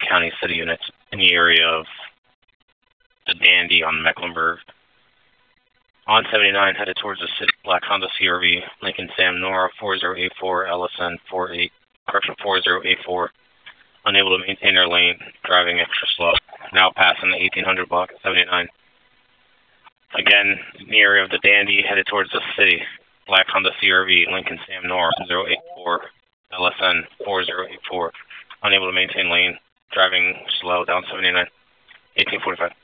County City units in the area of the Dandy on Mecklenburg. On 79, headed towards the city, black Honda CRV, Lincoln Sam Nora 4084, LSN 4084, unable to maintain their lane, driving extra slow. Now passing the 1800 block at 79. Again, in the area of the Dandy, headed towards the city, black Honda CRV, Lincoln Sam Nora 084, LSN 4084, unable to maintain lane, driving slow down 79, 1845.